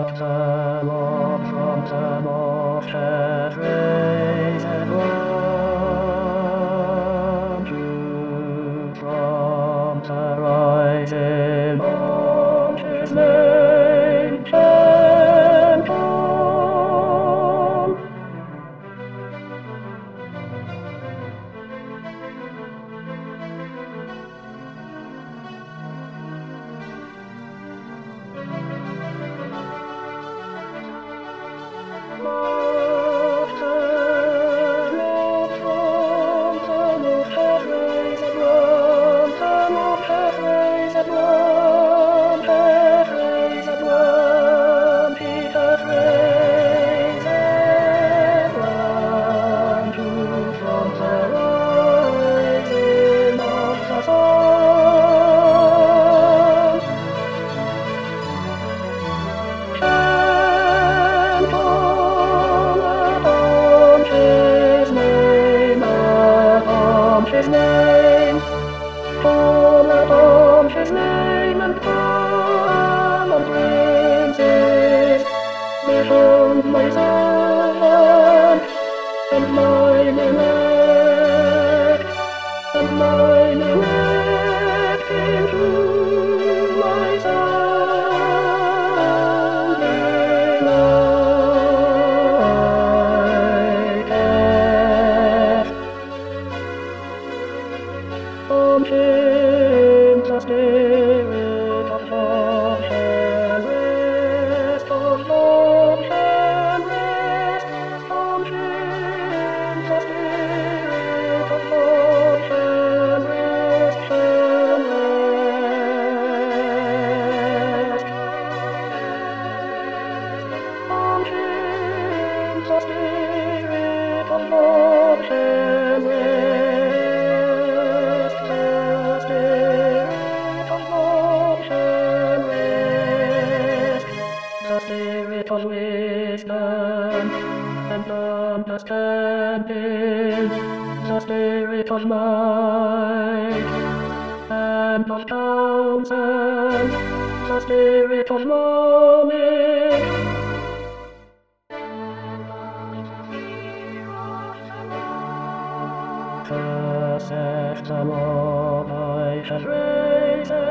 His name, call upon his name, and come and princes, behold my servant, and mine elect, and mine elect into my sound delighted. On him the spirit of love shall rest, of love shall rest. On him the spirit of love shall rest, shall rest. On him the spirit of love shall rest. The spirit of wisdom and understanding, the spirit of might and of counsel, the spirit of knowledge. Saith the Lord, I shall raise